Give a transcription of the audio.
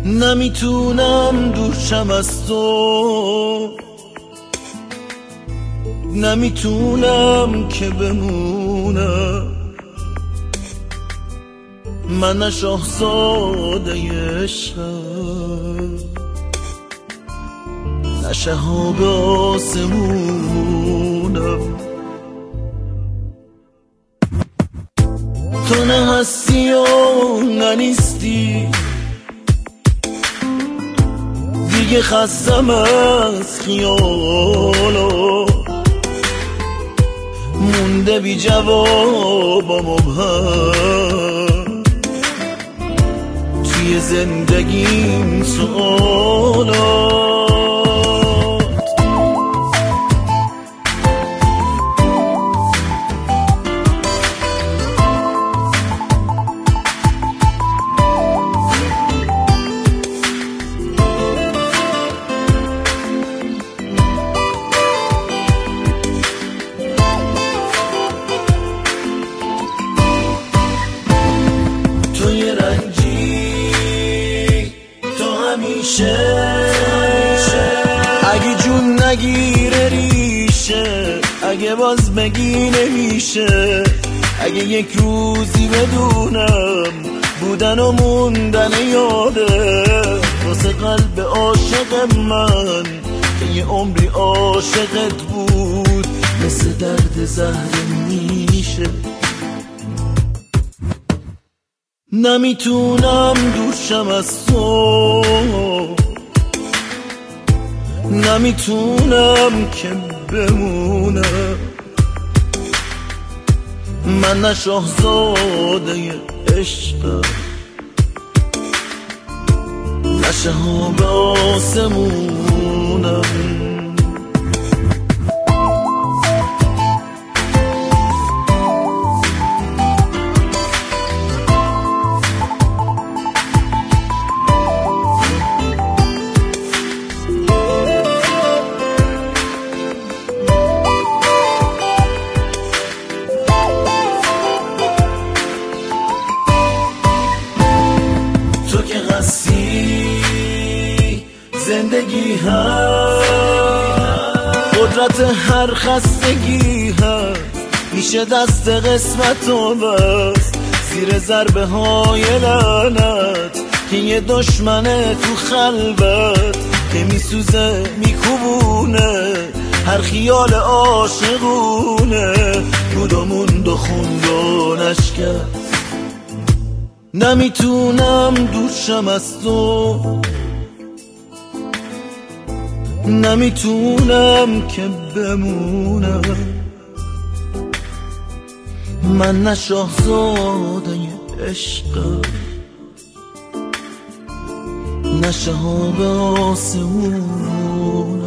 نمیتونم دورشم از تو، نمیتونم که بمونم. من نه شاهزاده عشقم، نه شهاب آسمونم. تو نه هستی و نه نیستی، دیگه خستم از خیالا، مونده بی جواب و مبهم توی زندگیم سؤالا. اگه جون نگیره ریشه، اگه باز بگی نمیشه، اگه یک روزی بدونم بودن و موندن یاده واسه قلب عاشق من که یه عمری عاشقت بود، مثل درد زهر میشه. نمیتونم دورشم از تو، نمیتونم که بمونم. من نه شاهزاده عشقم، نه شهاب آسمونم. زندگی هست، قدرت هر خستگی هست، میشه دست قسمت و بست زیر ضربه های لعنت که یه دشمنه تو خلوت که میسوزه میکوبونه هر خیال عاشقونه، بود و موند و خوند و نشکست. نمیتونم دورشم از تو، نمیتونم که بمونم. من نه شاهزاده عشقم، نه شهاب آسمونم.